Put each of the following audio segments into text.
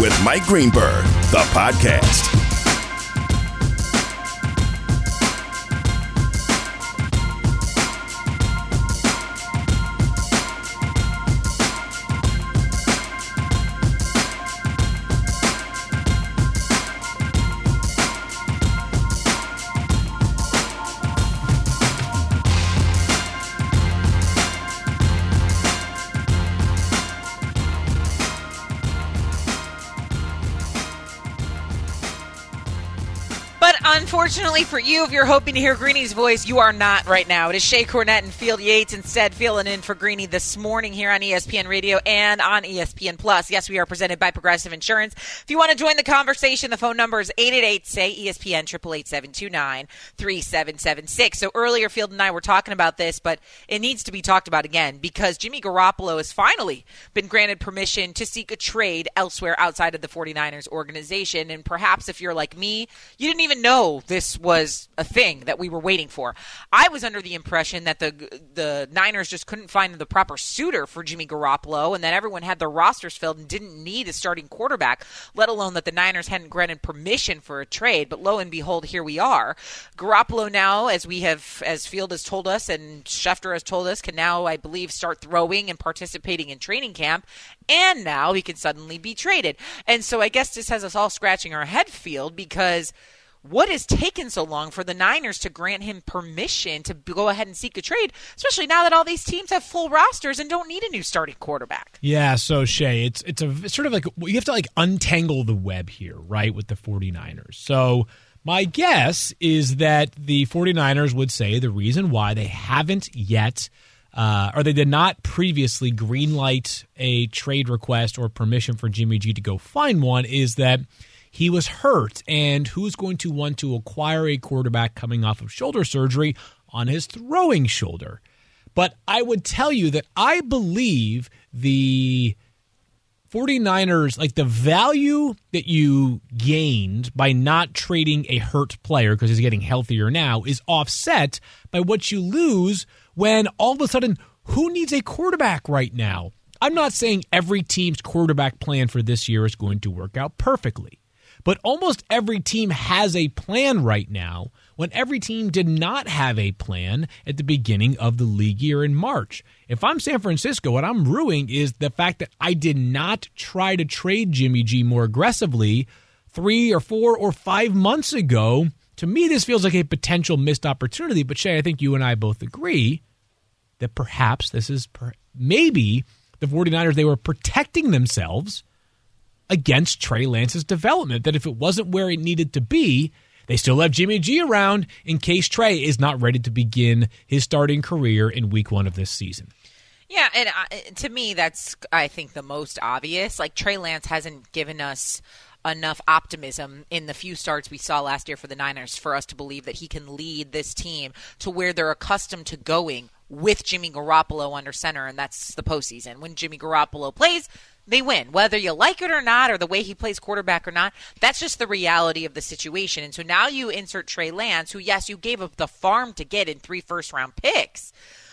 with Mike Greenberg, the podcast. Unfortunately for you, if you're hoping to hear Greeny's voice, you are not right now. It is Shea Cornette and Field Yates instead filling in for Greeny this morning here on ESPN Radio and on ESPN Plus. Yes, we are presented by Progressive Insurance. If you want to join the conversation, the phone number is 888-SAY-ESPN, 888-729-3776. So earlier, Field and I were talking about this, but it needs to be talked about again because Jimmy Garoppolo has finally been granted permission to seek a trade elsewhere outside of the 49ers organization. And perhaps if you're like me, you didn't even know this was a thing that we were waiting for. I was under the impression that the Niners just couldn't find the proper suitor for Jimmy Garoppolo and that everyone had their rosters filled and didn't need a starting quarterback, let alone that the Niners hadn't granted permission for a trade. But lo and behold, here we are. Garoppolo now, as Field has told us and Schefter has told us, can now, I believe, start throwing and participating in training camp. And now he can suddenly be traded. And so I guess this has us all scratching our head, Field, because what has taken so long for the Niners to grant him permission to go ahead and seek a trade, especially now that all these teams have full rosters and don't need a new starting quarterback? Yeah, so Shea, it's sort of like you have to untangle the web here, right, with the 49ers. So my guess is that the 49ers would say the reason why they haven't yet or they did not previously greenlight a trade request or permission for Jimmy G to go find one is that he was hurt, and who's going to want to acquire a quarterback coming off of shoulder surgery on his throwing shoulder? But I would tell you that I believe the 49ers, like the value that you gained by not trading a hurt player because he's getting healthier now is offset by what you lose when all of a sudden, who needs a quarterback right now? I'm not saying every team's quarterback plan for this year is going to work out perfectly. But almost every team has a plan right now when every team did not have a plan at the beginning of the league year in March. If I'm San Francisco, what I'm ruining is the fact that I did not try to trade Jimmy G more aggressively 3 or 4 or 5 months ago. To me, this feels like a potential missed opportunity. But Shea, I think you and I both agree that perhaps this is maybe the 49ers, they were protecting themselves against Trey Lance's development, that if it wasn't where it needed to be, they still have Jimmy G around in case Trey is not ready to begin his starting career in week 1 of this season. Yeah, and to me, that's, I think, the most obvious. Like, Trey Lance hasn't given us enough optimism in the few starts we saw last year for the Niners for us to believe that he can lead this team to where they're accustomed to going with Jimmy Garoppolo under center, and that's the postseason. When Jimmy Garoppolo plays, they win. Whether you like it or not, or the way he plays quarterback or not, that's just the reality of the situation. And so now you insert Trey Lance, who, yes, you gave up the farm to get in 3 first-round picks,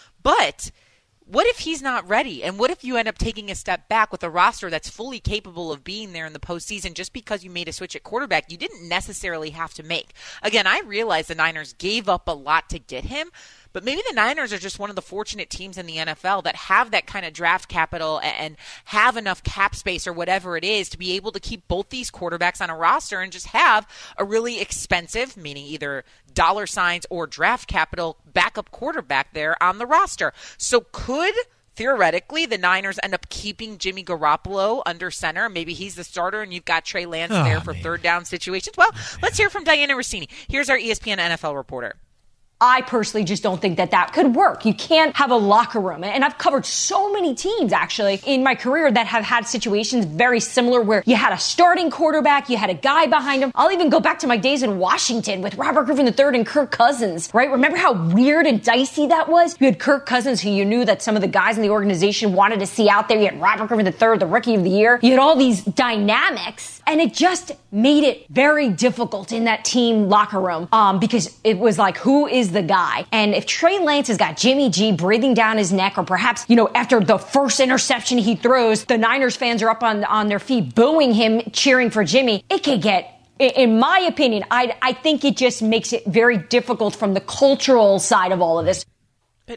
but what if he's not ready? And what if you end up taking a step back with a roster that's fully capable of being there in the postseason just because you made a switch at quarterback you didn't necessarily have to make? Again, I realize the Niners gave up a lot to get him, but maybe the Niners are just one of the fortunate teams in the NFL that have that kind of draft capital and have enough cap space or whatever it is to be able to keep both these quarterbacks on a roster and just have a really expensive, meaning either dollar signs or draft capital, backup quarterback there on the roster. So could theoretically the Niners end up keeping Jimmy Garoppolo under center? Maybe he's the starter and you've got Trey Lance there for third down situations. Well, let's hear from Diana Rossini. Here's our ESPN NFL reporter. I personally just don't think that could work. You can't have a locker room. And I've covered so many teams, actually, in my career that have had situations very similar where you had a starting quarterback, you had a guy behind him. I'll even go back to my days in Washington with Robert Griffin III and Kirk Cousins, right? Remember how weird and dicey that was? You had Kirk Cousins, who you knew that some of the guys in the organization wanted to see out there. You had Robert Griffin III, the Rookie of the Year. You had all these dynamics, and it just made it very difficult in that team locker room because it was like, who is is the guy. And if Trey Lance has got Jimmy G breathing down his neck, or perhaps, after the first interception he throws, the Niners fans are up on their feet booing him, cheering for Jimmy, it could get, in my opinion, I think it just makes it very difficult from the cultural side of all of this. But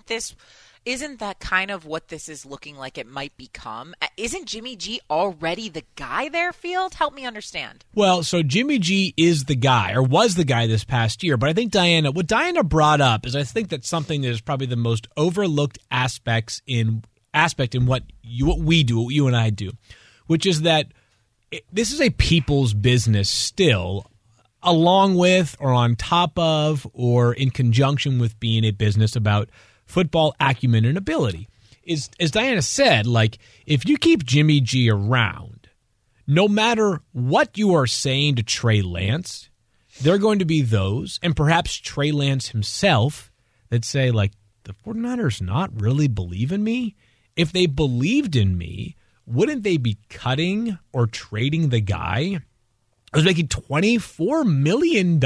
isn't that kind of what this is looking like it might become? Isn't Jimmy G already the guy there, Field? Help me understand. Well, so Jimmy G is the guy, or was the guy this past year. But I think what Diana brought up is I think that's something that is probably the most overlooked aspect in what we do, what you and I do, which is that this is a people's business still, along with or on top of or in conjunction with being a business about football acumen and ability. As Diana said, if you keep Jimmy G around, no matter what you are saying to Trey Lance, there are going to be those, and perhaps Trey Lance himself, that say, the 49ers not really believe in me? If they believed in me, wouldn't they be cutting or trading the guy? I was making $24 million.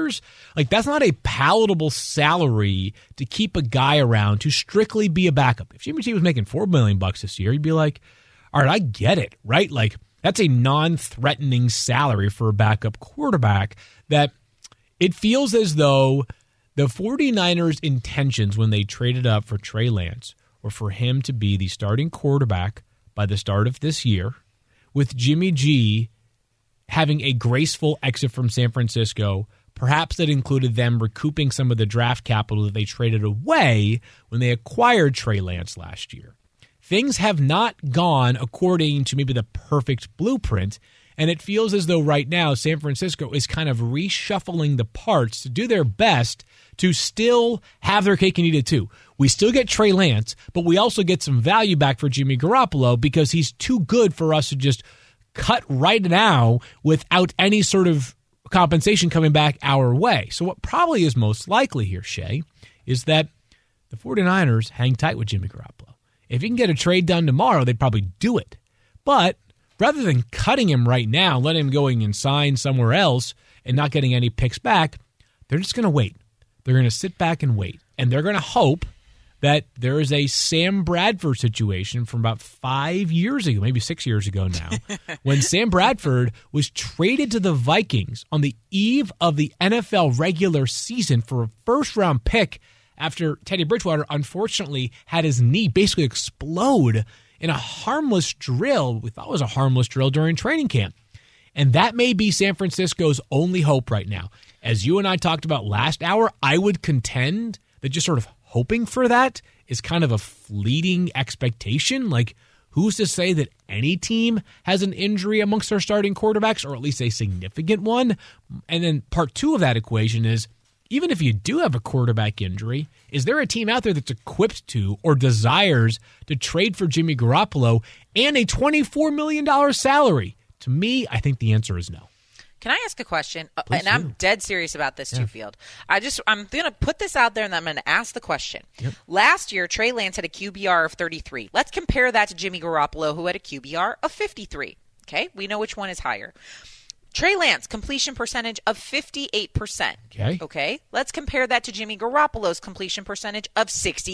That's not a palatable salary to keep a guy around to strictly be a backup. If Jimmy G was making $4 million this year, you'd be like, all right, I get it, right? That's a non-threatening salary for a backup quarterback that it feels as though the 49ers' intentions when they traded up for Trey Lance were for him to be the starting quarterback by the start of this year, with Jimmy G having a graceful exit from San Francisco. Perhaps that included them recouping some of the draft capital that they traded away when they acquired Trey Lance last year. Things have not gone according to maybe the perfect blueprint, and it feels as though right now San Francisco is kind of reshuffling the parts to do their best to still have their cake and eat it too. We still get Trey Lance, but we also get some value back for Jimmy Garoppolo because he's too good for us to just cut right now without any sort of compensation coming back our way. So what probably is most likely here, Shay, is that the 49ers hang tight with Jimmy Garoppolo. If you can get a trade done tomorrow, they'd probably do it. But rather than cutting him right now, letting him go and sign somewhere else and not getting any picks back, they're just going to wait. They're going to sit back and wait. And they're going to hope that there is a Sam Bradford situation from about 5 years ago, maybe 6 years ago now, when Sam Bradford was traded to the Vikings on the eve of the NFL regular season for a first-round pick after Teddy Bridgewater, unfortunately, had his knee basically explode in a harmless drill. We thought it was a harmless drill during training camp. And that may be San Francisco's only hope right now. As you and I talked about last hour, I would contend that just sort of hoping for that is kind of a fleeting expectation. Who's to say that any team has an injury amongst their starting quarterbacks, or at least a significant one? And then part two of that equation is, even if you do have a quarterback injury, is there a team out there that's equipped to or desires to trade for Jimmy Garoppolo and a $24 million salary? To me, I think the answer is no. Can I ask a question? Please and do. I'm dead serious about this too, Field. I'm going to put this out there and I'm going to ask the question. Yep. Last year, Trey Lance had a QBR of 33. Let's compare that to Jimmy Garoppolo, who had a QBR of 53. Okay? We know which one is higher. Trey Lance, completion percentage of 58%. Okay? Let's compare that to Jimmy Garoppolo's completion percentage of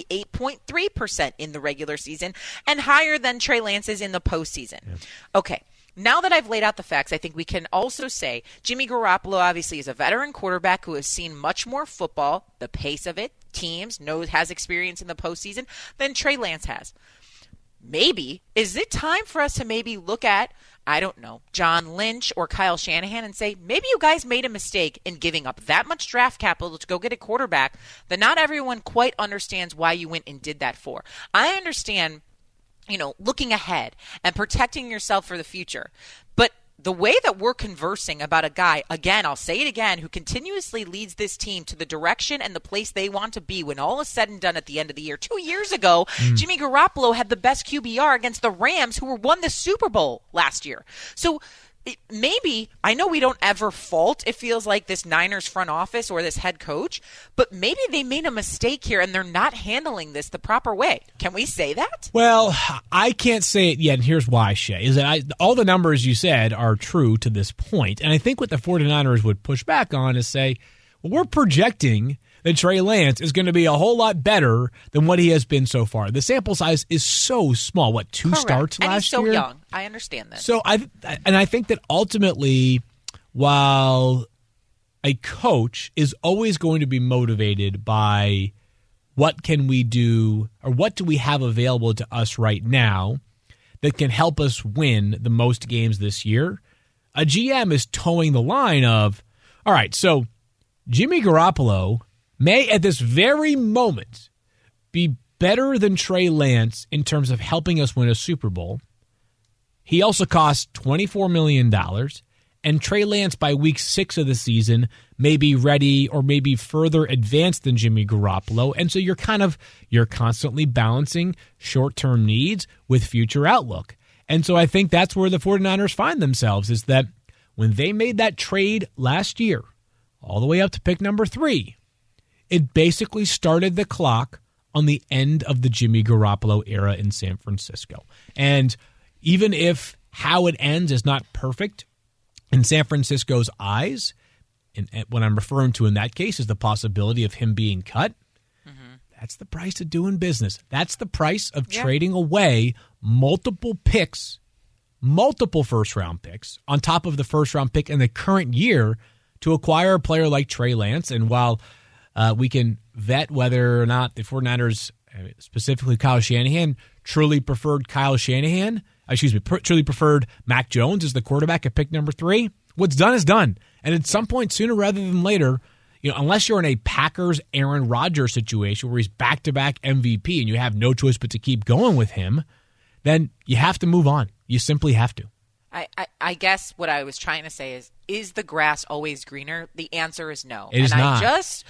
68.3% in the regular season and higher than Trey Lance's in the postseason. Yep. Okay. Now that I've laid out the facts, I think we can also say Jimmy Garoppolo obviously is a veteran quarterback who has seen much more football, the pace of it, teams, has experience in the postseason than Trey Lance has. Maybe, is it time for us to maybe look at, I don't know, John Lynch or Kyle Shanahan and say, maybe you guys made a mistake in giving up that much draft capital to go get a quarterback that not everyone quite understands why you went and did that for. I understand, looking ahead and protecting yourself for the future. But the way that we're conversing about a guy, again, I'll say it again, who continuously leads this team to the direction and the place they want to be when all is said and done at the end of the year. 2 years ago, Jimmy Garoppolo had the best QBR against the Rams, who won the Super Bowl last year. So maybe, I know we don't ever fault, it feels like, this Niners front office or this head coach, but maybe they made a mistake here and they're not handling this the proper way. Can we say that? Well, I can't say it yet, and here's why, Shay, is that all the numbers you said are true to this point. And I think what the 49ers would push back on is say, well, we're projecting that Trey Lance is going to be a whole lot better than what he has been so far. The sample size is so small. What, two Correct. starts and last he's so year? young. I understand this. So I think that ultimately, while a coach is always going to be motivated by what can we do or what do we have available to us right now that can help us win the most games this year, a GM is towing the line of, all right, so Jimmy Garoppolo may at this very moment be better than Trey Lance in terms of helping us win a Super Bowl. He also costs $24 million, and Trey Lance by week 6 of the season may be ready or maybe further advanced than Jimmy Garoppolo. And so you're constantly balancing short-term needs with future outlook. And so I think that's where the 49ers find themselves, is that when they made that trade last year, all the way up to pick number 3, it basically started the clock on the end of the Jimmy Garoppolo era in San Francisco. And even if how it ends is not perfect in San Francisco's eyes, and what I'm referring to in that case is the possibility of him being cut, that's the price of doing business. That's the price of trading away multiple picks, multiple first-round picks, on top of the first-round pick in the current year to acquire a player like Trey Lance. And while we can vet whether or not the 49ers, specifically Kyle Shanahan, truly preferred Mac Jones as the quarterback at pick number 3, what's done is done. And at some point, sooner rather than later, unless you're in a Packers Aaron Rodgers situation where he's back-to-back MVP and you have no choice but to keep going with him, then you have to move on. You simply have to. I guess what I was trying to say is the grass always greener? The answer is no. It is not.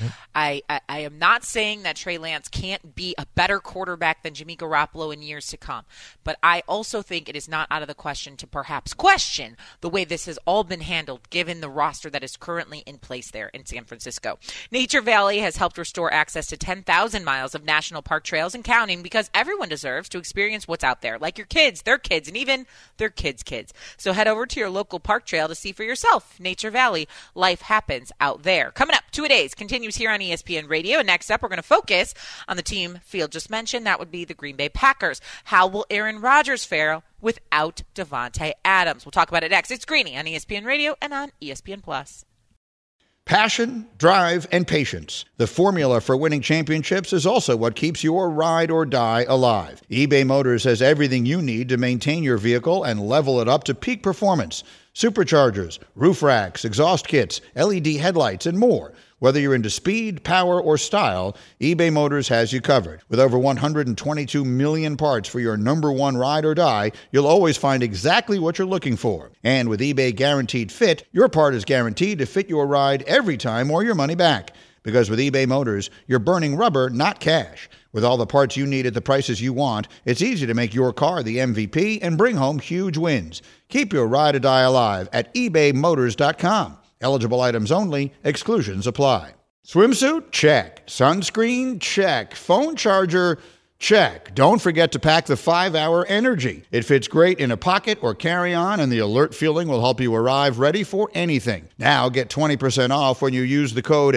I am not saying that Trey Lance can't be a better quarterback than Jimmy Garoppolo in years to come. But I also think it is not out of the question to perhaps question the way this has all been handled, given the roster that is currently in place there in San Francisco. Nature Valley has helped restore access to 10,000 miles of national park trails and counting, because everyone deserves to experience what's out there, like your kids, their kids, and even their kids' kids. So head over to your local park trail to see for yourself. Nature Valley, life happens out there. Coming up, 2-A-Days continues here on ESPN Radio. And next up, we're going to focus on the team Field just mentioned. That would be the Green Bay Packers. How will Aaron Rodgers fare without Davante Adams? We'll talk about it next. It's Greeny on ESPN Radio and on ESPN+. Passion, drive, and patience. The formula for winning championships is also what keeps your ride or die alive. eBay Motors has everything you need to maintain your vehicle and level it up to peak performance. Superchargers, roof racks, exhaust kits, LED headlights, and more. Whether you're into speed, power, or style, eBay Motors has you covered. With over 122 million parts for your number one ride or die, you'll always find exactly what you're looking for. And with eBay Guaranteed Fit, your part is guaranteed to fit your ride every time or your money back. Because with eBay Motors, you're burning rubber, not cash. With all the parts you need at the prices you want, it's easy to make your car the MVP and bring home huge wins. Keep your ride or die alive at ebaymotors.com. Eligible items only. Exclusions apply. Swimsuit? Check. Sunscreen? Check. Phone charger? Check. Don't forget to pack the 5-Hour Energy. It fits great in a pocket or carry-on, and the alert feeling will help you arrive ready for anything. Now get 20% off when you use the code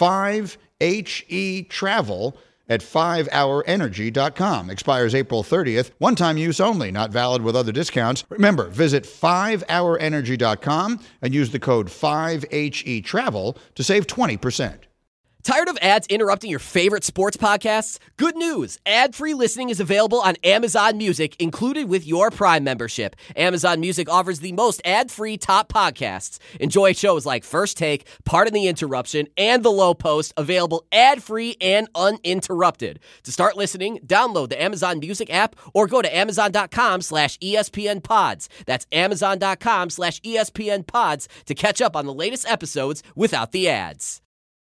5HETRAVEL at 5hourenergy.com. Expires April 30th. One-time use only. Not valid with other discounts. Remember, visit 5hourenergy.com and use the code 5HETRAVEL to save 20%. Tired of ads interrupting your favorite sports podcasts? Good news! Ad-free listening is available on Amazon Music, included with your Prime membership. Amazon Music offers the most ad-free top podcasts. Enjoy shows like First Take, Pardon the Interruption, and The Low Post, available ad-free and uninterrupted. To start listening, download the Amazon Music app or go to amazon.com/ESPNpods. That's amazon.com/ESPNpods to catch up on the latest episodes without the ads.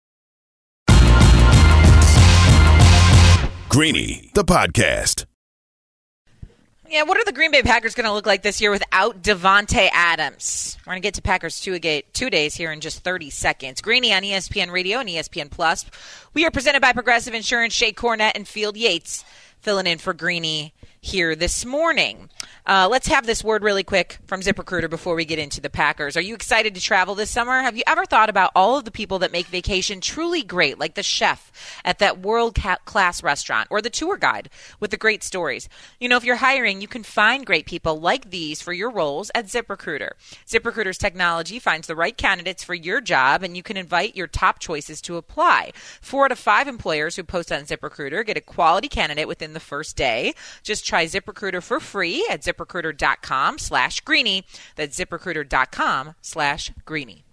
Greeny, the podcast. Yeah, what are the Green Bay Packers going to look like this year without Davante Adams? We're going to get to Packers 2-Days here in just 30 seconds. Greeny on ESPN Radio and ESPN+. We are presented by Progressive Insurance. Shay Cornett and Field Yates filling in for Greeny here this morning. Let's have this word really quick from ZipRecruiter before we get into the Packers. Are you excited to travel this summer? Have you ever thought about all of the people that make vacation truly great, like the chef at that world-class restaurant or the tour guide with the great stories? You know, if you're hiring, you can find great people like these for your roles at ZipRecruiter. ZipRecruiter's technology finds the right candidates for your job, and you can invite your top choices to apply. 4 out of 5 employers who post on ZipRecruiter get a quality candidate within the first day. Just try ZipRecruiter for free at ZipRecruiter.com/Greeny. That's ZipRecruiter.com/Greeny.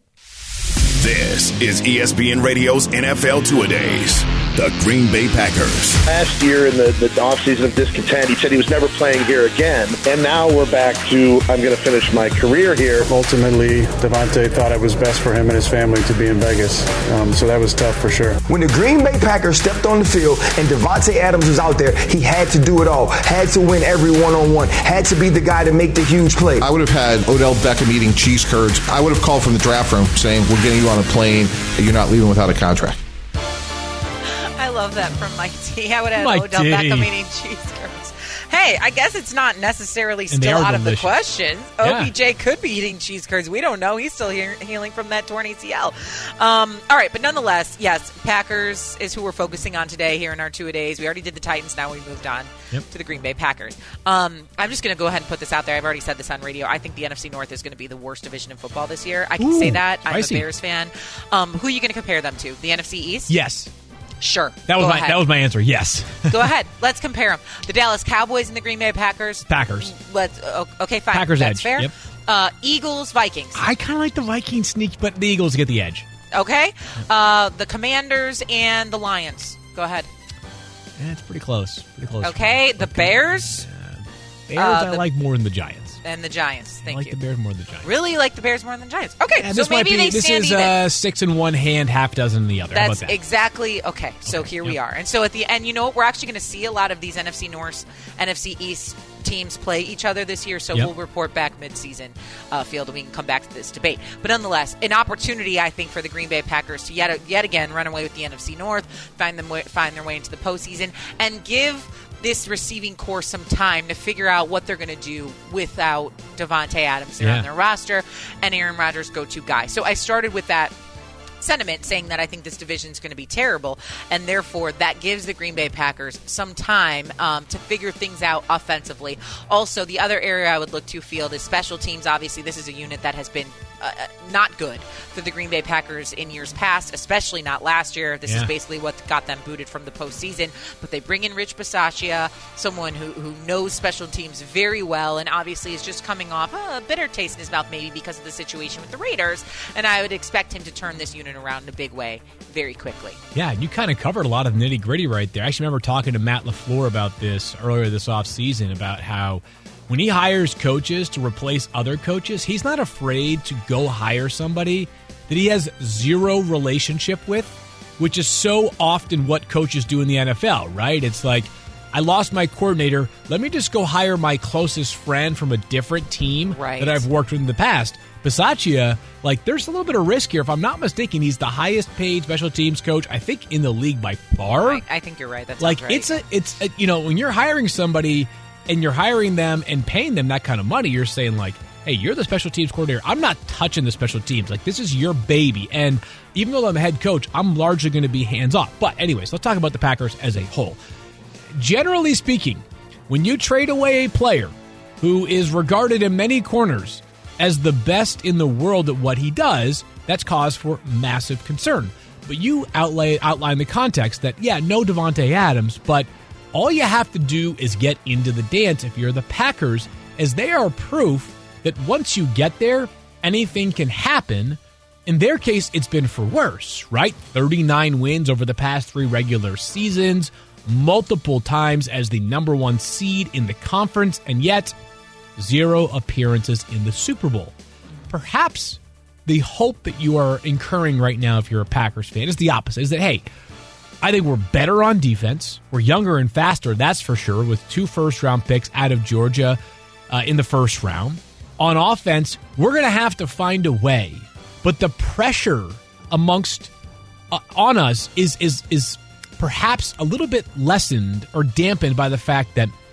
This is ESPN Radio's NFL Two-A-Days. The Green Bay Packers. Last year in the offseason of discontent, he said he was never playing here again. And now we're back to, I'm going to finish my career here. Ultimately, Davante thought it was best for him and his family to be in Vegas. So that was tough for sure. When the Green Bay Packers stepped on the field and Davante Adams was out there, he had to do it all. Had to win every one-on-one. Had to be the guy to make the huge play. I would have had Odell Beckham eating cheese curds. I would have called from the draft room saying, we're getting you on a plane. You're not leaving without a contract. I love that from Mike T. I would have Mike Odell T. Beckham eating cheese curds. Hey, I guess it's not necessarily still out of the question. Yeah. OBJ could be eating cheese curds. We don't know. He's still healing from that torn ACL. All right, but nonetheless, yes, Packers is who we're focusing on today here in our two-a-days. We already did the Titans. Now we moved on to the Green Bay Packers. I'm just going to go ahead and put this out there. I've already said this on radio. I think the NFC North is going to be the worst division in football this year. I can say that. I'm a Bears fan. Who are you going to compare them to? The NFC East? Yes. Sure. That was my answer. Yes. Go ahead. Let's compare them. The Dallas Cowboys and the Green Bay Packers. Okay, fine. Packers That's edge. fair. Yep. Eagles, Vikings. I kind of like the Vikings sneak, but the Eagles get the edge. Okay. The Commanders and the Lions. Go ahead. Yeah, it's pretty close. Okay. The Bears. Bears I like more than the Giants. And the Giants. Thank you. I like the Bears more than the Giants. Really like the Bears more than the Giants. Okay, yeah, so maybe they stand even. This is 6 in one hand, half dozen in the other. That's How about that? exactly okay. So here we are. And so at the end, you know what? We're actually going to see a lot of these NFC North, NFC East teams play each other this year. So we'll report back mid-season field, and we can come back to this debate. But nonetheless, an opportunity, I think, for the Green Bay Packers to yet again run away with the NFC North, find their way into the postseason, and give this receiving core some time to figure out what they're going to do without Davante Adams there on their roster and Aaron Rodgers' go-to guy. So I started with that sentiment saying that I think this division is going to be terrible, and therefore that gives the Green Bay Packers some time to figure things out offensively. Also, the other area I would look to field is special teams. Obviously, this is a unit that has been not good for the Green Bay Packers in years past, especially not last year. This is basically what got them booted from the postseason. But they bring in Rich Bisaccia, someone who knows special teams very well, and obviously is just coming off a bitter taste in his mouth, maybe because of the situation with the Raiders. And I would expect him to turn this unit around in a big way very quickly. Yeah, you kind of covered a lot of nitty-gritty right there. I actually remember talking to Matt LaFleur about this earlier this offseason, about how when he hires coaches to replace other coaches, he's not afraid to go hire somebody that he has zero relationship with, which is so often what coaches do in the NFL, right? It's like, I lost my coordinator. Let me just go hire my closest friend from a different team that I've worked with in the past. Bisaccia, there's a little bit of risk here. If I'm not mistaken, he's the highest paid special teams coach, I think, in the league by far. I think you're right. That's right. It's when you're hiring somebody and you're hiring them and paying them that kind of money, you're saying hey, you're the special teams coordinator. I'm not touching the special teams. This is your baby. And even though I'm a head coach, I'm largely going to be hands off. But anyways, let's talk about the Packers as a whole. Generally speaking, when you trade away a player who is regarded in many corners as the best in the world at what he does, that's cause for massive concern. But you outline the context that, no Davante Adams, but all you have to do is get into the dance if you're the Packers, as they are proof that once you get there, anything can happen. In their case, it's been for worse, right? 39 wins over the past 3 regular seasons, multiple times as the number 1 seed in the conference, and yet 0 appearances in the Super Bowl. Perhaps the hope that you are incurring right now if you're a Packers fan is the opposite, is that, hey, I think we're better on defense. We're younger and faster, that's for sure, with 2 first-round picks out of Georgia in the first round. On offense, we're going to have to find a way. But the pressure amongst on us is perhaps a little bit lessened or dampened by the fact that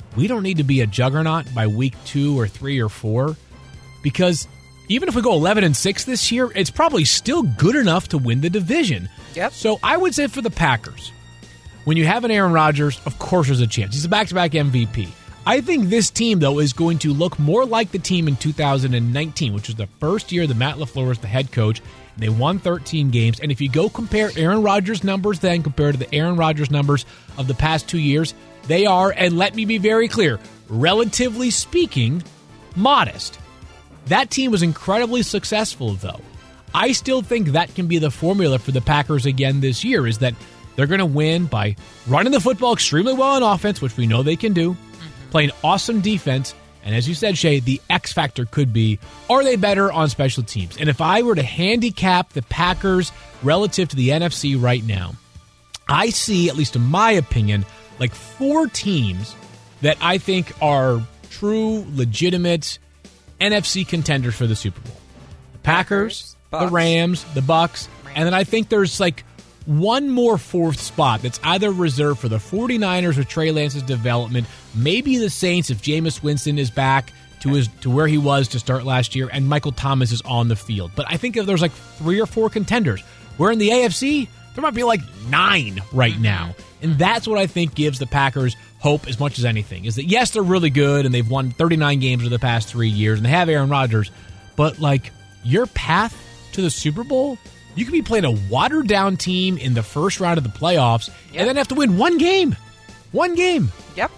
we don't need to be a juggernaut by week 2 or 3 or 4, because even if we go 11-6 this year, it's probably still good enough to win the division. Yep. So I would say for the Packers, when you have an Aaron Rodgers, of course there's a chance. He's a back-to-back MVP. I think this team, though, is going to look more like the team in 2019, which was the first year that Matt LaFleur was the head coach. And they won 13 games. And if you go compare Aaron Rodgers' numbers then compared to the Aaron Rodgers numbers of the past 2 years, they are, and let me be very clear, relatively speaking, modest. That team was incredibly successful, though. I still think that can be the formula for the Packers again this year, is that they're going to win by running the football extremely well on offense, which we know they can do, playing awesome defense, and as you said, Shay, the X factor could be, are they better on special teams? And if I were to handicap the Packers relative to the NFC right now, I see, at least in my opinion, like 4 teams that I think are true, legitimate NFC contenders for the Super Bowl. The Packers, the Rams, the Bucks, and then I think there's like one more 4th spot that's either reserved for the 49ers with Trey Lance's development, maybe the Saints if Jameis Winston is back to where he was to start last year, and Michael Thomas is on the field. But I think if there's like 3 or 4 contenders, where in the AFC, there might be like 9 right now. And that's what I think gives the Packers hope as much as anything, is that yes, they're really good, and they've won 39 games over the past 3 years, and they have Aaron Rodgers, but like your path to the Super Bowl, you could be playing a watered-down team in the first round of the playoffs, and then have to win one game. One game. Yep.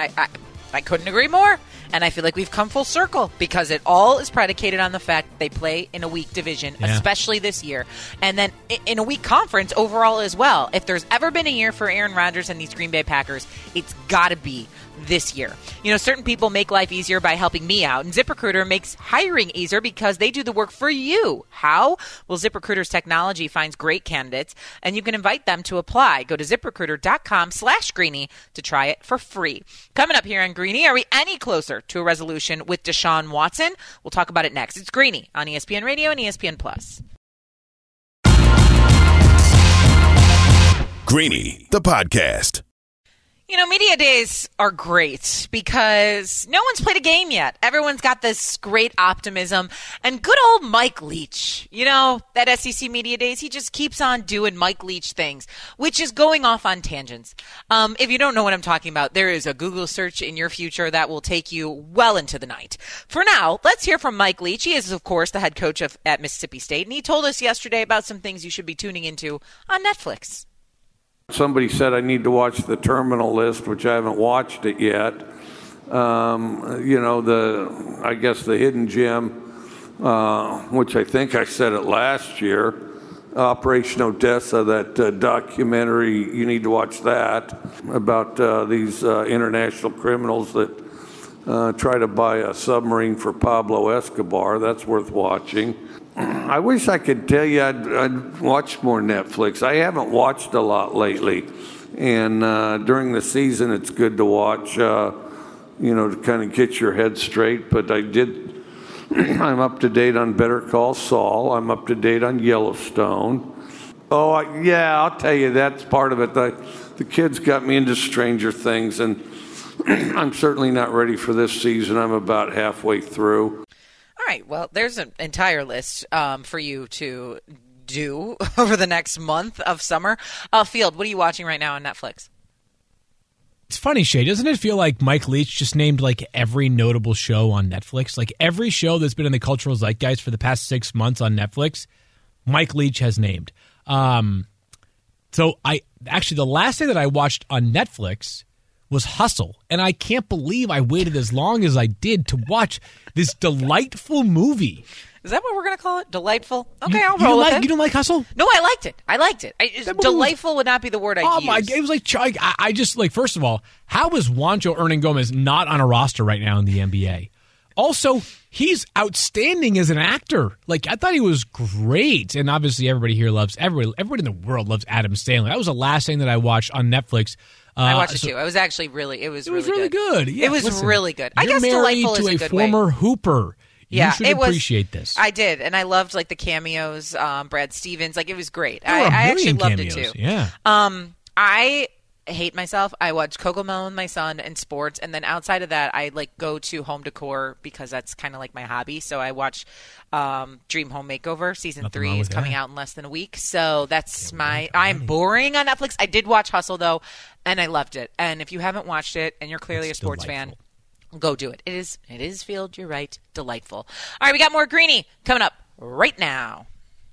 I couldn't agree more. And I feel like we've come full circle because it all is predicated on the fact that they play in a weak division, especially this year. And then in a weak conference overall as well. If there's ever been a year for Aaron Rodgers and these Green Bay Packers, it's got to be this year. You know, certain people make life easier by helping me out, and ZipRecruiter makes hiring easier because they do the work for you. How? Well, ZipRecruiter's technology finds great candidates, and you can invite them to apply. Go to ZipRecruiter.com/Greeny to try it for free. Coming up here on Greeny, are we any closer to a resolution with Deshaun Watson? We'll talk about it next. It's Greeny on ESPN Radio and ESPN Plus. Greeny, the podcast. You know, media days are great because no one's played a game yet. Everyone's got this great optimism. And good old Mike Leach, you know, that SEC media days, he just keeps on doing Mike Leach things, which is going off on tangents. If you don't know what I'm talking about, there is a Google search in your future that will take you well into the night. For now, let's hear from Mike Leach. He is, of course, the head coach at Mississippi State, and he told us yesterday about some things you should be tuning into on Netflix. Somebody said I need to watch The Terminal List, which I haven't watched it yet. You know, I guess the Hidden Gem, which I think I said it last year. Operation Odessa, that documentary, you need to watch that, about these international criminals that try to buy a submarine for Pablo Escobar. That's worth watching. I wish I could tell you I'd watch more Netflix. I haven't watched a lot lately. And during the season, it's good to watch, you know, to kind of get your head straight. But I'm up to date on Better Call Saul. I'm up to date on Yellowstone. Oh, yeah, I'll tell you, that's part of it. The kids got me into Stranger Things, and I'm certainly not ready for this season. I'm about halfway through. All right, well, there's an entire list for you to do over the next month of summer. Field, what are you watching right now on Netflix? It's funny, Shay, doesn't it feel like Mike Leach just named like every notable show on Netflix? Like every show that's been in the cultural zeitgeist for the past 6 months on Netflix, Mike Leach has named. So the last thing that I watched on Netflix was Hustle, and I can't believe I waited as long as I did to watch this delightful movie. Is that what we're going to call it? Delightful? Okay, I'll roll with it. You don't like Hustle? No, I liked it. Delightful would not be the word I'd use. Oh, my God. It was like, I just, like, first of all, how is Juancho Hernangomez not on a roster right now in the NBA? Also, he's outstanding as an actor. Like, I thought he was great. And obviously everybody here everybody in the world loves Adam Sandler. That was the last thing that I watched on Netflix. I watched it too. It was actually really good. Yeah, it was really good. I guess you're married delightful to is a good way. former Hooper. Yeah, you should appreciate this. I did, and I loved like the cameos. Brad Stevens, like it was great. I actually loved cameos. it too. Yeah. I hate myself. I watch CoComelon with my son and sports, and then outside of that, I go to home decor because that's kind of like my hobby. So I watch Dream Home Makeover. Season 3 is coming out in less than a week. So that's I'm boring on Netflix. I did watch Hustle though, and I loved it. And if you haven't watched it and you're clearly a sports fan, go do it. It is Field. You're right. Delightful. All right, we got more Greeny coming up right now.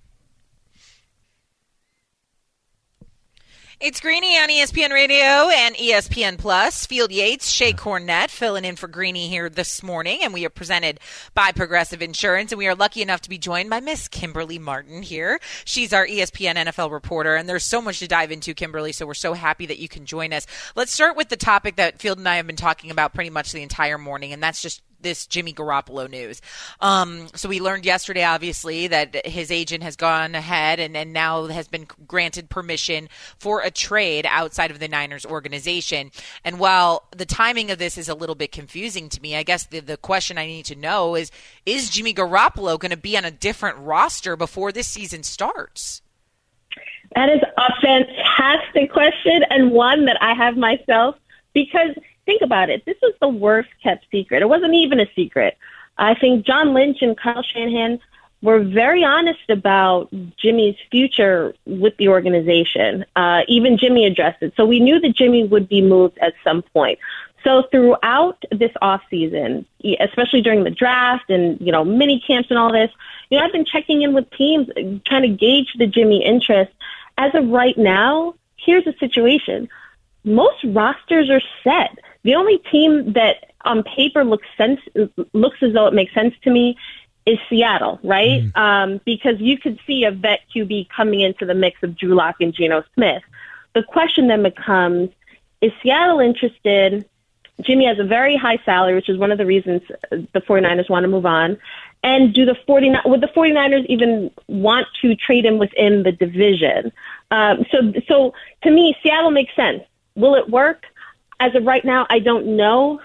It's Greeny on ESPN Radio and ESPN Plus. Field Yates, Shea Cornett filling in for Greeny here this morning, and we are presented by Progressive Insurance, and we are lucky enough to be joined by Miss Kimberly Martin here. She's our ESPN NFL reporter, and there's so much to dive into, Kimberly, so we're so happy that you can join us. Let's start with the topic that Field and I have been talking about pretty much the entire morning, and that's just this Jimmy Garoppolo news. So we learned yesterday, obviously, that his agent has gone ahead and now has been granted permission for a trade outside of the Niners organization. And while the timing of this is a little bit confusing to me, I guess the question I need to know is Jimmy Garoppolo going to be on a different roster before this season starts? That is a fantastic question, and one that I have myself, because think about it. This was the worst kept secret. It wasn't even a secret. I think John Lynch and Kyle Shanahan were very honest about Jimmy's future with the organization. Even Jimmy addressed it. So we knew that Jimmy would be moved at some point. So throughout this offseason, especially during the draft and, mini camps and all this, I've been checking in with teams, trying to gauge the Jimmy interest. As of right now, here's the situation. Most rosters are set. The only team that on paper looks as though it makes sense to me is Seattle, right? Because you could see a vet QB coming into the mix of Drew Lock and Geno Smith. The question then becomes, is Seattle interested? Jimmy has a very high salary, which is one of the reasons the 49ers want to move on. And would the 49ers even want to trade him within the division? So to me, Seattle makes sense. Will it work? As of right now, I don't know.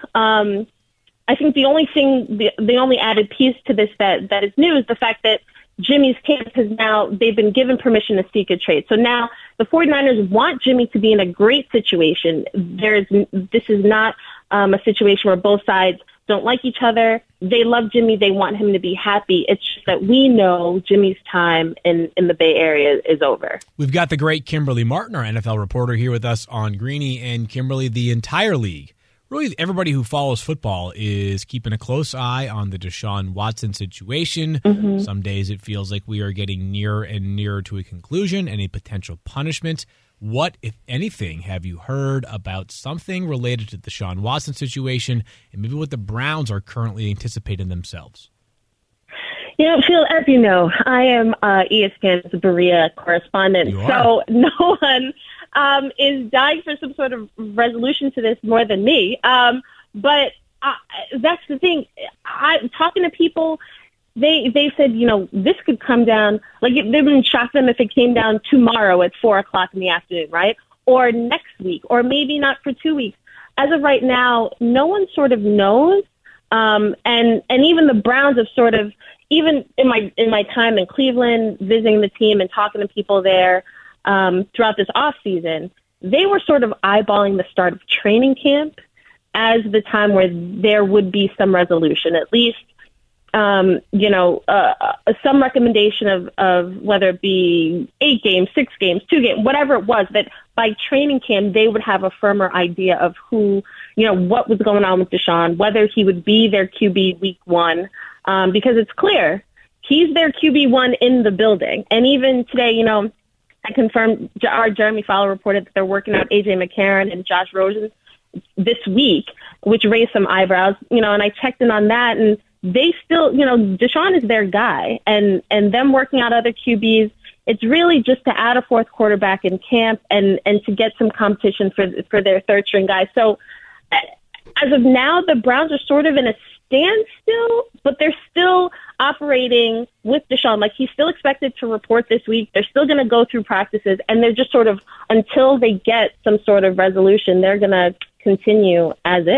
I think the only added piece to this that is new is the fact that Jimmy's camp they've been given permission to seek a trade. So now the 49ers want Jimmy to be in a great situation. This is not a situation where both sides don't like each other. They love Jimmy. They want him to be happy. It's just that we know Jimmy's time in the Bay Area is over. We've got the great Kimberly Martin, our NFL reporter, here with us on Greeny. And Kimberly, the entire league, really everybody who follows football is keeping a close eye on the Deshaun Watson situation. Mm-hmm. Some days it feels like we are getting nearer and nearer to a conclusion and a potential punishment. What, if anything, have you heard about something related to the Deshaun Watson situation and maybe what the Browns are currently anticipating themselves? Phil, as you know, I am ESPN's Berea correspondent, so no one is dying for some sort of resolution to this more than me. But that's the thing. I'm talking to people. They said, this could come down, like it wouldn't shock them if it came down tomorrow at 4:00 in the afternoon, right? Or next week, or maybe not for 2 weeks. As of right now, no one sort of knows. And even the Browns have sort of, even in my time in Cleveland, visiting the team and talking to people there throughout this off season, they were sort of eyeballing the start of training camp as the time where there would be some resolution, at least. Some recommendation of whether it be 8 games, 6 games, 2 games, whatever it was, that by training camp, they would have a firmer idea of who, what was going on with Deshaun, whether he would be their QB week 1, because it's clear he's their QB1 in the building. And even today, I confirmed, our Jeremy Fowler reported that they're working out A.J. McCarron and Josh Rosen this week, which raised some eyebrows, and I checked in on that, and they still, Deshaun is their guy, and them working out other QBs, it's really just to add a fourth quarterback in camp and to get some competition for their third string guys. So as of now, the Browns are sort of in a standstill, but they're still operating with Deshaun. Like, he's still expected to report this week. They're still going to go through practices, and they're just sort of, until they get some sort of resolution, they're going to continue as is.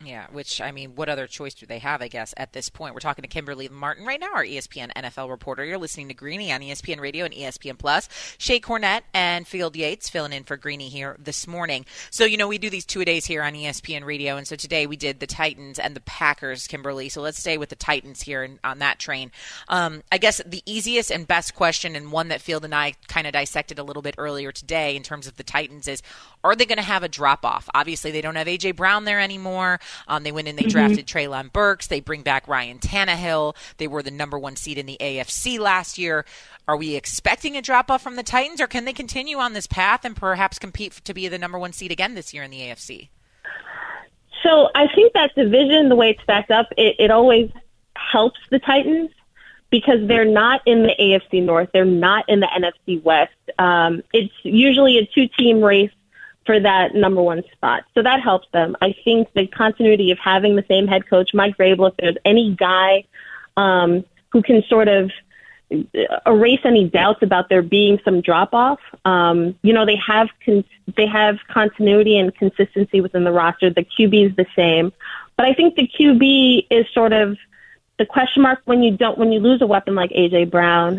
Yeah, which, I mean, what other choice do they have, I guess, at this point? We're talking to Kimberly Martin right now, our ESPN NFL reporter. You're listening to Greeny on ESPN Radio and ESPN+. Shea Cornette and Field Yates filling in for Greeny here this morning. So, we do these two-a-days here on ESPN Radio, and so today we did the Titans and the Packers, Kimberly. So let's stay with the Titans here on that train. I guess the easiest and best question, and one that Field and I kind of dissected a little bit earlier today in terms of the Titans, is are they going to have a drop-off? Obviously, they don't have A.J. Brown there anymore. They went in, they drafted Treylon Burks. They bring back Ryan Tannehill. They were the number 1 seed in the AFC last year. Are we expecting a drop-off from the Titans, or can they continue on this path and perhaps compete to be the number 1 seed again this year in the AFC? So I think that division, the way it's stacked up, it always helps the Titans because they're not in the AFC North. They're not in the NFC West. It's usually a 2-team race for that number 1 spot. So that helps them. I think the continuity of having the same head coach, Mike Vrabel, if there's any guy who can sort of erase any doubts about there being some drop-off, they have continuity and consistency within the roster. The QB is the same. But I think the QB is sort of the question mark when you lose a weapon like A.J. Brown.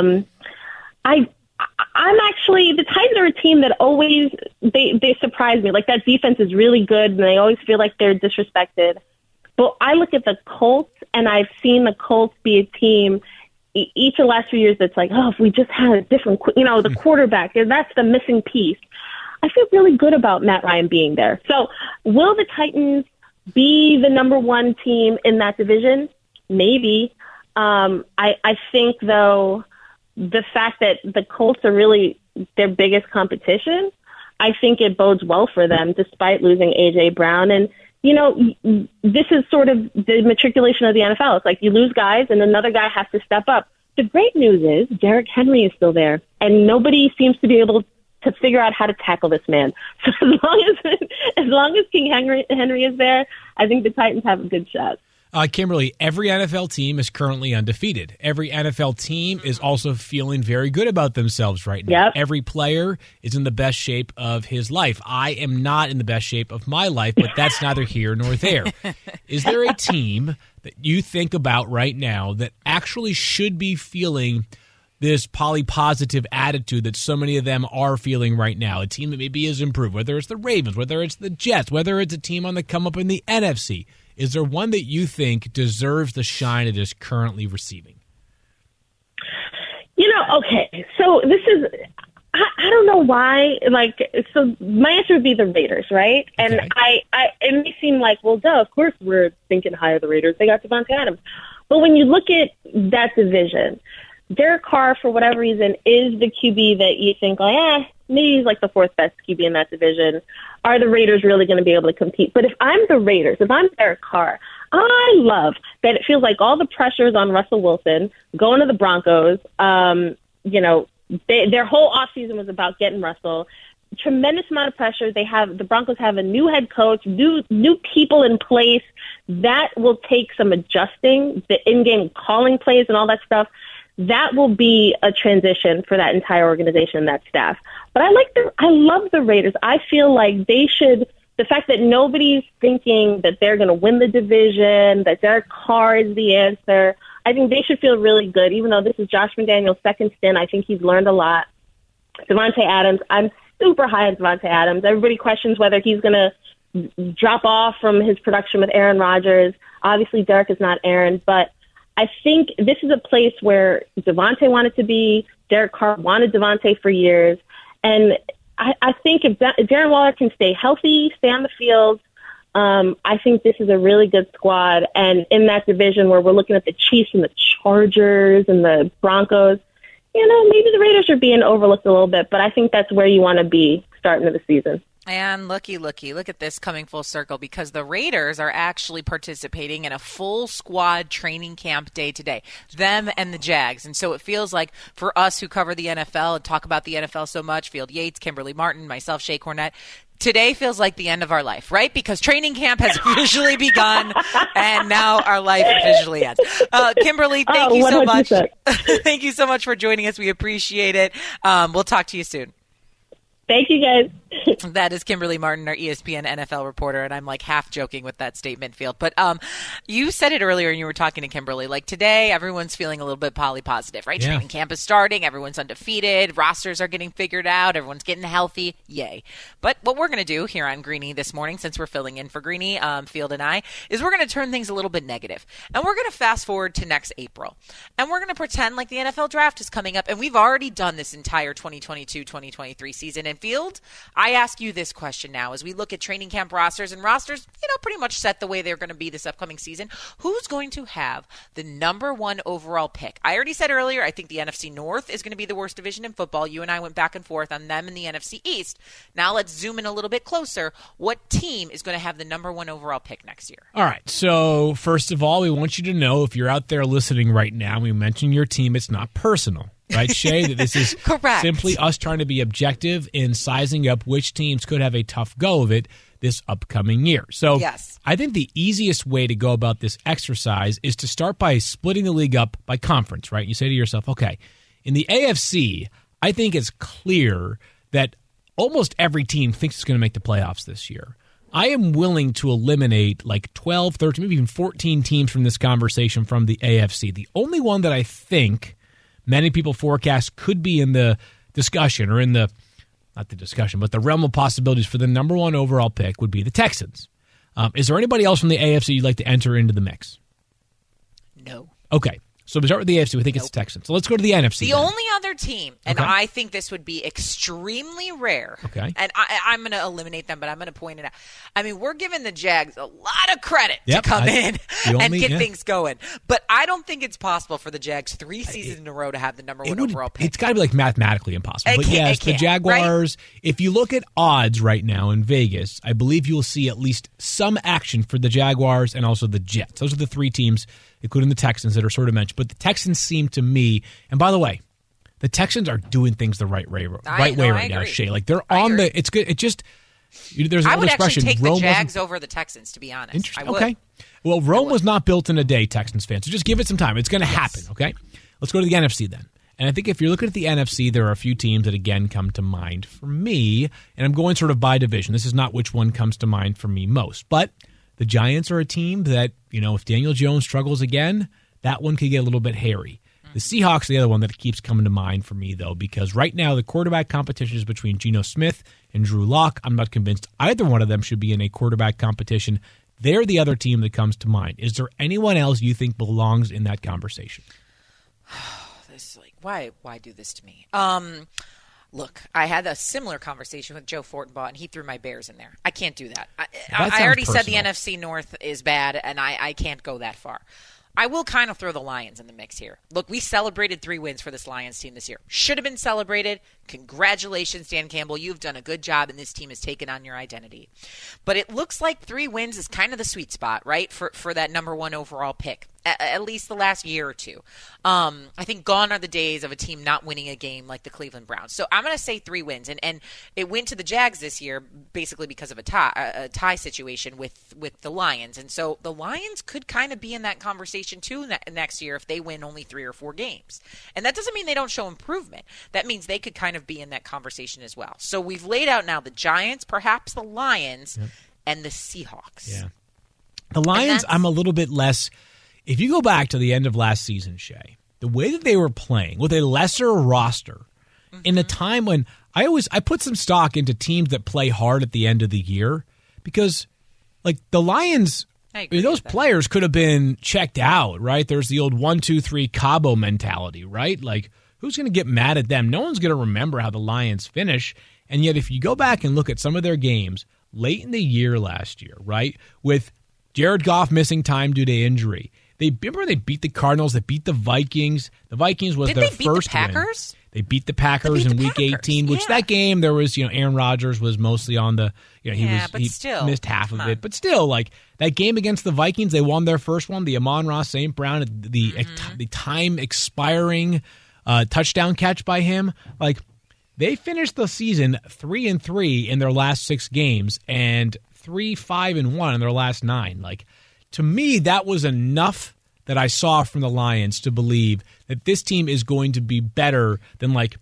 The Titans are a team that always, they surprise me. Like, that defense is really good, and they always feel like they're disrespected. But I look at the Colts, and I've seen the Colts be a team each of the last few years that's like, if we just had a different, the quarterback, that's the missing piece. I feel really good about Matt Ryan being there. So will the Titans be the number 1 team in that division? Maybe. I think, though, the fact that the Colts are really their biggest competition, I think it bodes well for them despite losing A.J. Brown. And, this is sort of the matriculation of the NFL. It's like you lose guys and another guy has to step up. The great news is Derrick Henry is still there, and nobody seems to be able to figure out how to tackle this man. So as long as King Henry is there, I think the Titans have a good shot. Kimberly, every NFL team is currently undefeated. Every NFL team is also feeling very good about themselves right now. Yep. Every player is in the best shape of his life. I am not in the best shape of my life, but that's neither here nor there. Is there a team that you think about right now that actually should be feeling this polypositive attitude that so many of them are feeling right now? A team that maybe is improved, whether it's the Ravens, whether it's the Jets, whether it's a team on the come up in the NFC. Is there one that you think deserves the shine it is currently receiving? Okay, so this is, I don't know why, so my answer would be the Raiders, right? And okay. It may seem like, well, duh, of course we're thinking high of the Raiders. They got Devontae Adams. But when you look at that division, Derek Carr, for whatever reason, is the QB that you think, maybe he's like the 4th best QB in that division. Are the Raiders really going to be able to compete? But if I'm the Raiders, if I'm Derek Carr, I love that it feels like all the pressure is on Russell Wilson going to the Broncos. Their whole offseason was about getting Russell. Tremendous amount of pressure. The Broncos have a new head coach, new people in place. That will take some adjusting, the in-game calling plays and all that stuff. That will be a transition for that entire organization and that staff. But I love the Raiders. I feel like they should, the fact that nobody's thinking that they're going to win the division, that Derek Carr is the answer, I think they should feel really good. Even though this is Josh McDaniel's second stint, I think he's learned a lot. Devontae Adams, I'm super high on Devontae Adams. Everybody questions whether he's going to drop off from his production with Aaron Rodgers. Obviously, Derek is not Aaron, but I think this is a place where Devontae wanted to be. Derek Carr wanted Devontae for years. And I think if Darren Waller can stay healthy, stay on the field, I think this is a really good squad. And in that division where we're looking at the Chiefs and the Chargers and the Broncos, maybe the Raiders are being overlooked a little bit, but I think that's where you want to be starting of the season. And look at this coming full circle, because the Raiders are actually participating in a full squad training camp day today, them and the Jags. And so it feels like for us who cover the NFL and talk about the NFL so much, Field Yates, Kimberly Martin, myself, Shea Cornette, today feels like the end of our life, right? Because training camp has officially begun, and now our life officially ends. Kimberly, thank you so much. Thank you so much for joining us. We appreciate it. We'll talk to you soon. Thank you, guys. That is Kimberly Martin, our ESPN NFL reporter, and I'm like half joking with that statement, Field. But you said it earlier, and you were talking to Kimberly. Like today, everyone's feeling a little bit poly positive, right? Yeah. Training camp is starting. Everyone's undefeated. Rosters are getting figured out. Everyone's getting healthy. Yay! But what we're going to do here on Greeny this morning, since we're filling in for Greeny, Field and I, is we're going to turn things a little bit negative, and we're going to fast forward to next April, and we're going to pretend like the NFL draft is coming up, and we've already done this entire 2022-2023 season. And Field, I ask you this question now as we look at training camp rosters and rosters, pretty much set the way they're going to be this upcoming season. Who's going to have the number 1 overall pick? I already said earlier, I think the NFC North is going to be the worst division in football. You and I went back and forth on them in the NFC East. Now let's zoom in a little bit closer. What team is going to have the number 1 overall pick next year? All right. So first of all, we want you to know, if you're out there listening right now, we mentioned your team. It's not personal. Right, Shay? That this is simply us trying to be objective in sizing up which teams could have a tough go of it this upcoming year. So yes. I think the easiest way to go about this exercise is to start by splitting the league up by conference, right? You say to yourself, okay, in the AFC, I think it's clear that almost every team thinks it's going to make the playoffs this year. I am willing to eliminate like 12, 13, maybe even 14 teams from this conversation from the AFC. The only one that I think many people forecast could be in the discussion, or in the, not the discussion, but the realm of possibilities for the number 1 overall pick would be the Texans. Is there anybody else from the AFC you'd like to enter into the mix? No. Okay. So we start with the AFC. We think it's the Texans. So let's go to the NFC. The only other team, and I think this would be extremely rare, and I'm going to eliminate them, but I'm going to point it out. I mean, we're giving the Jags a lot of credit to come in and get things going, but I don't think it's possible for the Jags 3 seasons in a row to have the number 1 overall pick. It's got to be like mathematically impossible. But yes, the Jaguars, if you look at odds right now in Vegas, I believe you'll see at least some action for the Jaguars and also the Jets. Those are the 3 teams, including the Texans, that are sort of mentioned. But the Texans seem to me, and by the way, the Texans are doing things the right way right now, Shay. Like they're on the, it's good. It just, there's an old expression. I would actually take the Jags over the Texans, to be honest. Interesting. Okay. Well, Rome was not built in a day, Texans fans. So just give it some time. It's going to happen. Okay. Let's go to the NFC then. And I think if you're looking at the NFC, there are a few teams that, again, come to mind for me. And I'm going sort of by division. This is not which one comes to mind for me most. But the Giants are a team that, if Daniel Jones struggles again, that one could get a little bit hairy. The Seahawks are the other one that keeps coming to mind for me, though, because right now the quarterback competition is between Geno Smith and Drew Lock. I'm not convinced either one of them should be in a quarterback competition. They're the other team that comes to mind. Is there anyone else you think belongs in that conversation? This is like, why do this to me? Look, I had a similar conversation with Joe Fortenbaugh, and he threw my Bears in there. I can't do that. I already said the NFC North is bad, and I can't go that far. I will kind of throw the Lions in the mix here. Look, we celebrated 3 wins for this Lions team this year. Should have been celebrated. Congratulations, Dan Campbell. You've done a good job, and this team has taken on your identity. But it looks like 3 wins is kind of the sweet spot, right, for that number 1 overall pick. At least the last year or two. I think gone are the days of a team not winning a game like the Cleveland Browns. So I'm going to say 3 wins. And it went to the Jags this year basically because of a tie situation with the Lions. And so the Lions could kind of be in that conversation too next year if they win only 3 or 4 games. And that doesn't mean they don't show improvement. That means they could kind of be in that conversation as well. So we've laid out now the Giants, perhaps the Lions, and the Seahawks. Yeah. The Lions, I'm a little bit less... If you go back to the end of last season, Shay, the way that they were playing with a lesser roster in a time when I put some stock into teams that play hard at the end of the year because, like, the Lions, those players could have been checked out, right? There's the old 1-2-3 Cabo mentality, right? Like, who's going to get mad at them? No one's going to remember how the Lions finish. And yet, if you go back and look at some of their games late in the year last year, right, with Jared Goff missing time due to injury, they beat the Cardinals. They beat the Vikings. The Vikings was their first win. Did they beat the Packers? They beat the Packers in Week 18, which that game there was, Aaron Rodgers was mostly on the, he missed half of it. But still, like that game against the Vikings, they won their first one. The Amon-Ra St. Brown, the time expiring touchdown catch by him. Like they finished the season 3-3 in their last 6 games and 3-5-1 in their last 9. Like. To me, that was enough that I saw from the Lions to believe that this team is going to be better than like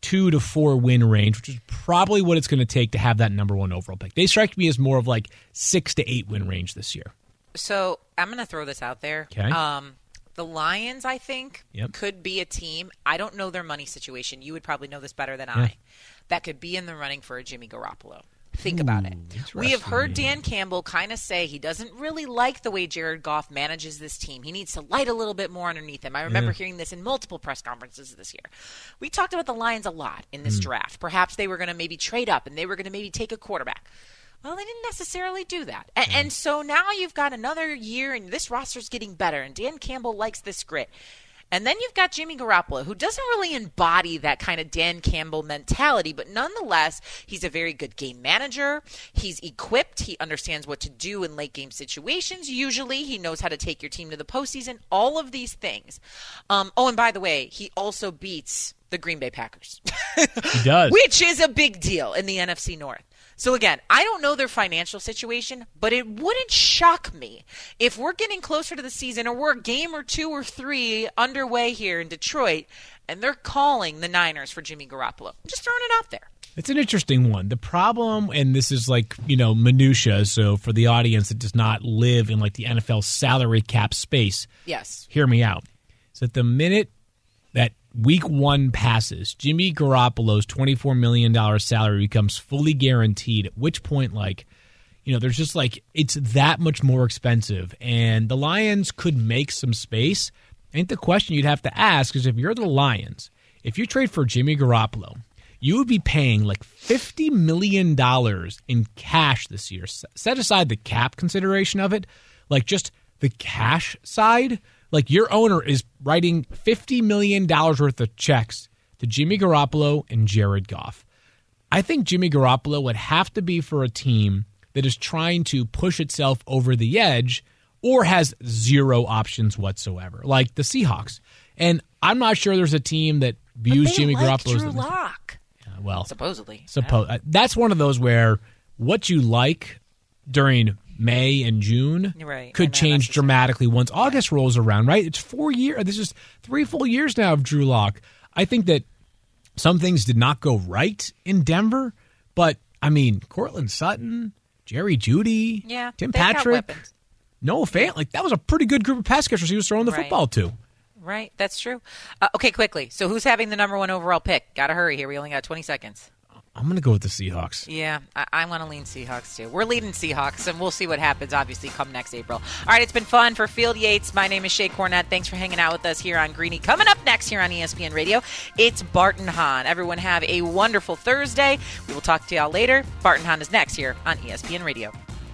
2 to 4 win range, which is probably what it's going to take to have that number 1 overall pick. They strike me as more of like 6 to 8 win range this year. So I'm going to throw this out there. Okay. The Lions, I think, could be a team. I don't know their money situation. You would probably know this better than I. That could be in the running for a Jimmy Garoppolo. Think about it. We have heard Dan Campbell kind of say he doesn't really like the way Jared Goff manages this team. He needs to light a little bit more underneath him. I remember hearing this in multiple press conferences this year. We talked about the Lions a lot in this draft. Perhaps they were going to maybe trade up and they were going to maybe take a quarterback. Well, they didn't necessarily do that. And so now you've got another year and this roster's getting better and Dan Campbell likes this grit. And then you've got Jimmy Garoppolo, who doesn't really embody that kind of Dan Campbell mentality, but nonetheless, he's a very good game manager. He's equipped. He understands what to do in late game situations. Usually, he knows how to take your team to the postseason. All of these things. And by the way, he also beats the Green Bay Packers. He does. Which is a big deal in the NFC North. So again, I don't know their financial situation, but it wouldn't shock me if we're getting closer to the season or we're a game or 2 or 3 underway here in Detroit and they're calling the Niners for Jimmy Garoppolo. I'm just throwing it out there. It's an interesting one. The problem, and this is like, minutia, so for the audience that does not live in like the NFL salary cap space, yes, hear me out. So at the minute that Week 1 passes, Jimmy Garoppolo's $24 million salary becomes fully guaranteed, at which point, there's just it's that much more expensive. And the Lions could make some space. I think the question you'd have to ask is if you're the Lions, if you trade for Jimmy Garoppolo, you would be paying $50 million in cash this year. Set aside the cap consideration of it, just the cash side. Your owner is writing $50 million worth of checks to Jimmy Garoppolo and Jared Goff. I think Jimmy Garoppolo would have to be for a team that is trying to push itself over the edge or has zero options whatsoever, like the Seahawks. And I'm not sure there's a team that views Jimmy Garoppolo as Drew Lock. Supposedly. That's one of those where what you like during May and June could change dramatically once August rolls around, right? It's 4 years. This is 3 full years now of Drew Lock. I think that some things did not go right in Denver, but, Cortland Sutton, Jerry Jeudy, Tim Patrick, Noah Fant, that was a pretty good group of pass catchers he was throwing the football to. Right, that's true. Okay, quickly. So who's having the number 1 overall pick? Got to hurry here. We only got 20 seconds. I'm going to go with the Seahawks. Yeah, I want to lean Seahawks, too. We're leading Seahawks, and we'll see what happens, obviously, come next April. All right, it's been fun for Field Yates. My name is Shea Cornett. Thanks for hanging out with us here on Greeny. Coming up next here on ESPN Radio, it's Barton Hahn. Everyone have a wonderful Thursday. We will talk to y'all later. Barton Hahn is next here on ESPN Radio.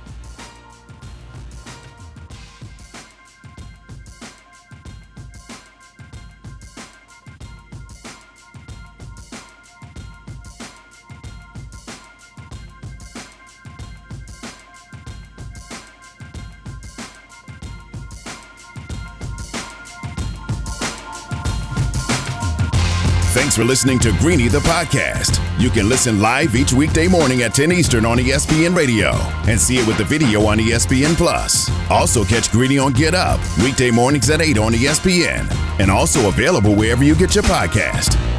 Thanks for listening to Greeny the podcast. You can listen live each weekday morning at 10 Eastern on ESPN Radio and see it with the video on ESPN Plus. Also catch Greeny on Get Up weekday mornings at 8 on ESPN and also available wherever you get your podcast.